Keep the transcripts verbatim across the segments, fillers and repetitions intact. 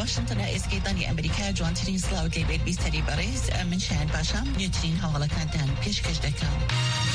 واشنطن اسكيطاني أمريكا جوانترين سلاو ديبيت بيستري باريس من شان باشا نيوترين حوالا كانتان بيشكش دكا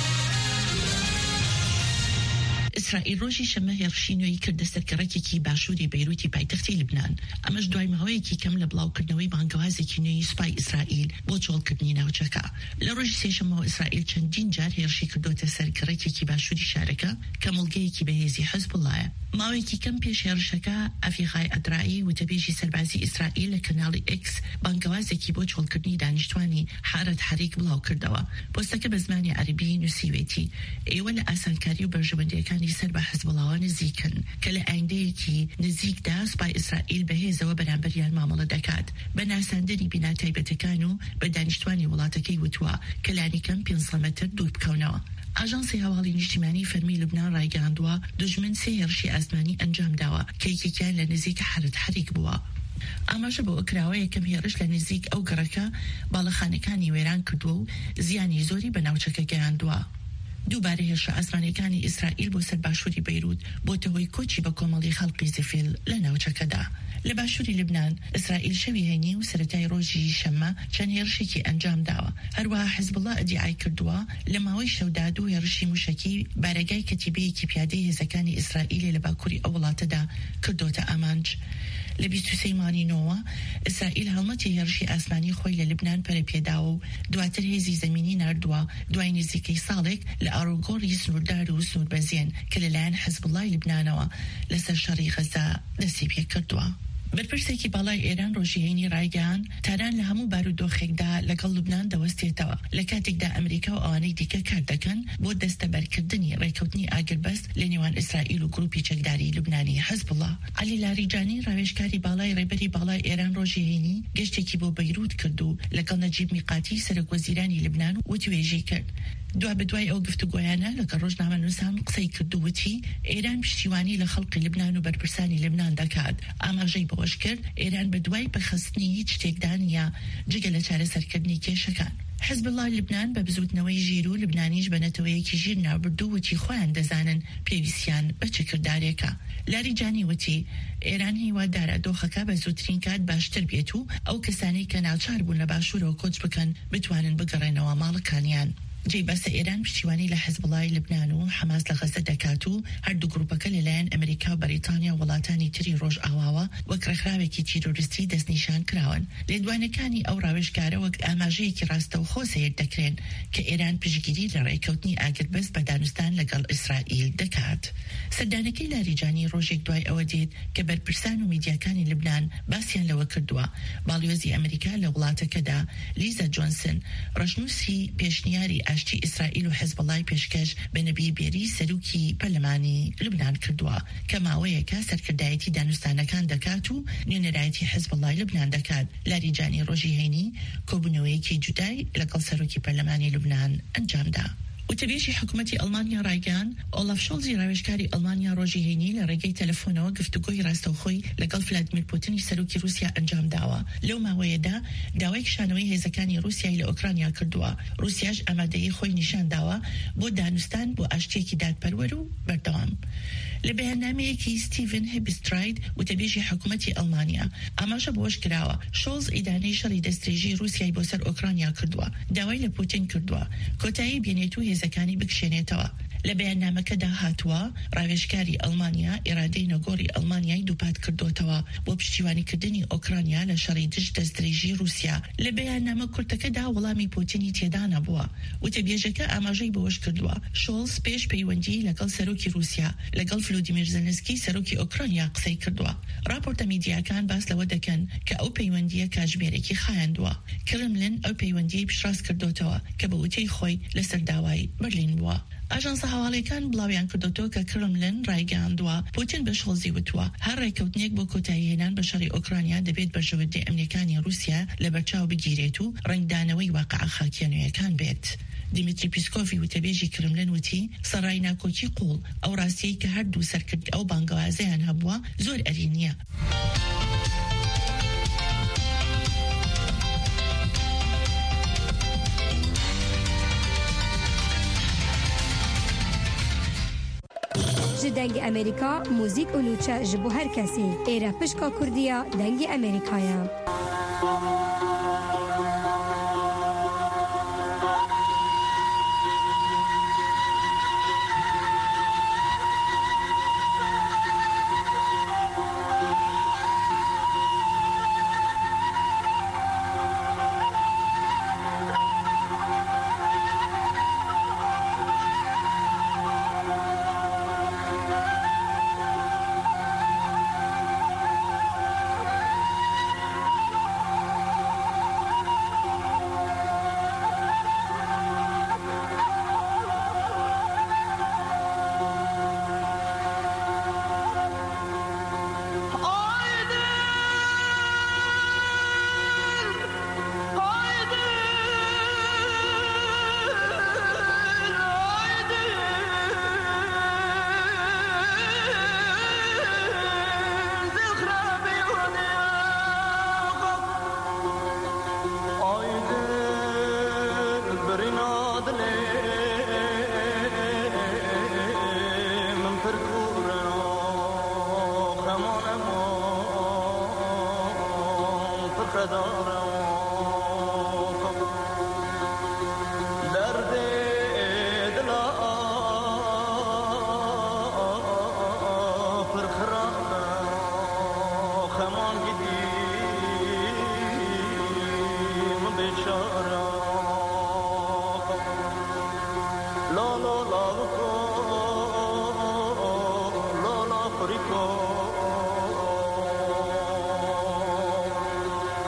إسرائيل روجي شەمە هێرشینەوەی کردە سەرکەڕێکێکی باشووری بەیروتی پایتەختی لبنان. ئەمەش دوای ماوەیەکی کەم لە بڵاوکردنەوەی بانگەوازێکی نوێی سوپای ئیسرائیل بۆ چۆڵکردنی ناوچەکە. لە ڕۆژی سێشەمەوە ئیسرائیل چەندین جار هێرشی کردوتە سەرکەڕێکێکی باشووری شارەکە کە مڵگەیەکی بەهێزی حەزبوڵایە. ماوەیەکی کەم پێش هێرشەکە ئەفیقای ئەدرایی وتەبێژی سەربازی ئیسرائیل لە کەناڵی ئێکس بانگەوازێکی بۆ چۆڵکردنی دانیشتوانی حارەت حەریک بڵاو کردەوە. پۆستەکە بە زمانی عەربی نووسیوێتی ئێوە لە ئاسانکاری و بەرژەوەندیەکانی سەر بە حەزبڵاوە نزیکن کە لە ئایندەیەکی نزیکدا سوپای ئیسرائیل بەهێزەوە بەرامبەریان مامەڵە دەکات بە ناساندنی بینا تایبەتەکان و بە دانیشتوانی وڵاتەکەی وتووە کە لانیکەم پێنج مەتر دوور بکەونەوە. ئاژانسی هەواڵی نیشتیمانی فەرمی لوبنان ڕایگەاندووە دژمن سێ هێرشی ئاسمانی ئەنجام داوە کە یەکێکیان لە نزیک حارەت حەریک بووە. ئاماژە بۆ ئەکراوە یەکەم هێرش لە نزیک ئەو گەڕەکە باڵەخانەکانی وێران کردووە و زیانی زۆری بە ناوچەکە گەیاندووە. دووبارە هێرشە ئاسمانەکانی ئیسرائیل بۆ سەر باشووری بەیروت بۆتە هۆی کۆچی بە کۆمەڵی خەڵقی زیفیل لە ناوچەکەدا. لە باشووری لبنان ئیسرائیل شەوی هەینی و سەرەتای ڕۆژی شەمە چەند هێرشێکی ئەنجام داوە. هەروەها حیزبوڵڵا ئەدعای کردووە لە ماوەی شەودا دوو هێرشی موشەکی بارەگای کەتیبەیەکی پیادەی هێزەکانی ئیسرائیل لە باکووری ئەو وڵاتەدا کردوتە ئامانج. لە بیست و سێ مانینەوە ئیسرائیل هەڵمەتی هێرشی ئاسمانی خۆی لە لبنان پەرەپێداوە و دواتر هێزی زەمینی ناردووە دوای نزیکەی ساڵێک لە ئاڕۆگۆڕی سنووردار و سنووربەزیێن کە لەلایەن حیزبوڵڵای لبنانەوە لەسەر شەڕی غەزا دەستی پێ کردووە. بەرپرسێکی باڵای ئێران ڕۆژی هەینی ڕایگەیان تاران لە هەموو بارودۆخێکدا لەگەڵ لوبنان دەوەستێتەوە لە کاتێکدا ئەمریکا و ئەوانەی دیکە کار دەکەن بۆ دەستەبەرکردنی ڕێکەوتنی ئاگربەست لە نێوان ئیسرائیل و گروپی چەکداری لوبنانی حەزبوڵڵا. عەلی لاریجانی ڕاوێژکاری باڵای ڕێبەری باڵای ئێران ڕۆژی هەینی گەشتێکی بۆ بەیروت کرد و لەگەڵ نەجیب میقاتی سەرۆکوەزیرانی لبنان وتوێژی کرد. دوا بدوای ئەو گفتوگۆیانە لەگەڵ ڕۆژنامەنووسان قسەی کردووتی ئێران پشتیوانی لە خەڵقی لبنان و بەرپرسانی لبنان دەکات. ئاماژەی بەوەش کرد ئێران بە دوای بەخستنی هیچ شتێکدان یا جگە لە چارەسەرکردنی کێشەکان. حیزبوڵڵای لبنان بە بزوتنەوەی ژیر و لبنانیش بە نەتەوەیەکی ژیر ناوبردوو وتی خۆیان دەزانن پێویستیان بە چ کردارێکە. لاریجانی وتی ئێران هیوادارە دۆخەکە بە زووترین کات باشتر بێت و ئەو کەسانەی کە ناچار بوون لە باشوورەوە کۆچ بکەن بتوانن بگەڕێنەوە ماڵەکانیان. جێی بەسە ئێران پشتیوانی لە حیزبوڵڵای لبنان و حەماس لە غەزە دەکات و هەردوو گروپەکە لەلایەن ئەمریکا و بەریتانیا وڵاتانی تری ڕۆژ ئاواوە وەک ڕێکخراوێکی تیرۆریستی دەستنیشان کراون. لێدوانەکانی ئەو ڕاوێژکارە وەک ئاماژەیەکی ڕاستەوخۆ سەیر دەکرێن کە ئێران پشتگیری لە ڕێکەوتنی ئاگربەست بە دانوستان لەگەڵ ئیسرائیل دەکات. سەردانەکەی لاریجانی ڕۆژێک دوای ئەوە دێت کە بەرپرسان و میدیاکانی لبنان باسییان لەوە کردووە باڵیۆزی ئەمریکا لە وڵاتەکەدا لیزا جۆنسن ڕەشنووسی پێشنیاری ئاشتی ئیسرائیل و حیزبوڵڵای پێشکەش بە نەبی بێری سەرۆکی پەرلەمانی لبنان کردووە کە ماوەیەکە سەرکردایەتی دانوستانەکان دەکات و نوێنەرایەتی حیزبوڵڵای لبنان دەکات. لاریجانی ڕۆژی هەینی کۆبوونەوەیەکی جودای لەگەڵ سەرۆکی پەرلەمانی لبنان ئەنجامدا. وتەبێژی حکوومەتی ئەڵمانیا ڕایگەیان ئۆلاف شۆڵزی ڕاوێژکاری ئەڵمانیا ڕۆژی هەینی لە ڕێگەی تەلەفۆنەوە گفتوگۆی ڕاستەوخۆی لەگەڵ ڤلادیمیر پوتینی سەرۆکی رووسیا ئەنجام داوە. لەو ماوەیەدا داوای کشانەوەی هێزەکانی رووسیای لە ئۆکرانیا کردووە. رووسیاش ئامادەیی خۆی نیشان داوە بۆ دانوستان بۆ ئاشتیەکی دادپەروەر و بەردەوام. لە بەیاننامەیەکی ستیڤن هێبستراید وتەبێژی حکوومەتی ئەڵمانیا ئاماژە بۆش کراوە شۆڵز ئیدانەی شەڕی دەستدرێژی رووسیای بۆ سەر ئۆکرانیا کردووە داوای لە پوتین کردووە کۆتایی بێنێت و هێزەکانی بکشێنێتەوە. لە بەیاننامەکەدا هاتووە ڕاوێژکاری ئەڵمانیا ئێرادەی نەگۆڕی ئەڵمانیای دووپات کردوتەوە بۆ پشتیوانیکردنی ئۆکرانیا لە شەڕی دژ دەستدرێژی رووسیا. لە بەیاننامە کورتەکەدا وەڵامی پوتینی تێدا نەبووە. وتەبێژەکە ئاماژەی بەوەش کردووە شۆڵز پێش پەیوەندی لەگەڵ سەرۆکی رووسیا لەگەڵ ڤلۆدیمیر زەلەنسکی سەرۆکی ئۆکرانیا قسەی کردووە. راپۆرتە میدیاکان باس لەوە دەکەن کە ئەو پەیوەندیە کاتژمێرێکی خایاندووە. کرملن ئەو پەیوەندیەی پشتڕاست کردوتەوە کە بە وتەی خۆی لەسەر داوای بەرلین بووە. ئاژانسە هەواڵیەکان بڵاویان کردوتەوە کە کرملن ڕایگەیاندووە پوتین بە شۆڵزی وتووە هەر ڕێکەوتنێک بۆ کۆتایی هێنان بە شەڕی ئۆکرانیا دەبێت بەرژەوەندەی ئەمریکانی رووسیا لە بەرچاو بگیرێت و ڕنگدانەوەی واقعە خاکیانویەکان بێت. دیمیتری پیسکۆفی وتەبێژی کرملن وتی سەرای ناکۆکی قوڵ ئەو ڕاستیەی کە هەردوو سەرکرد ئەو بانگەوازەیان هەبووە زۆر ئەرین نییە. جدنگ امریکا موزیک و نوچه جبو هر کسی ایره پشکا کردیا دنگ امریکایا.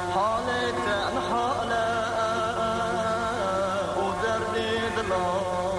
حالك عن حالة ودردي ضلال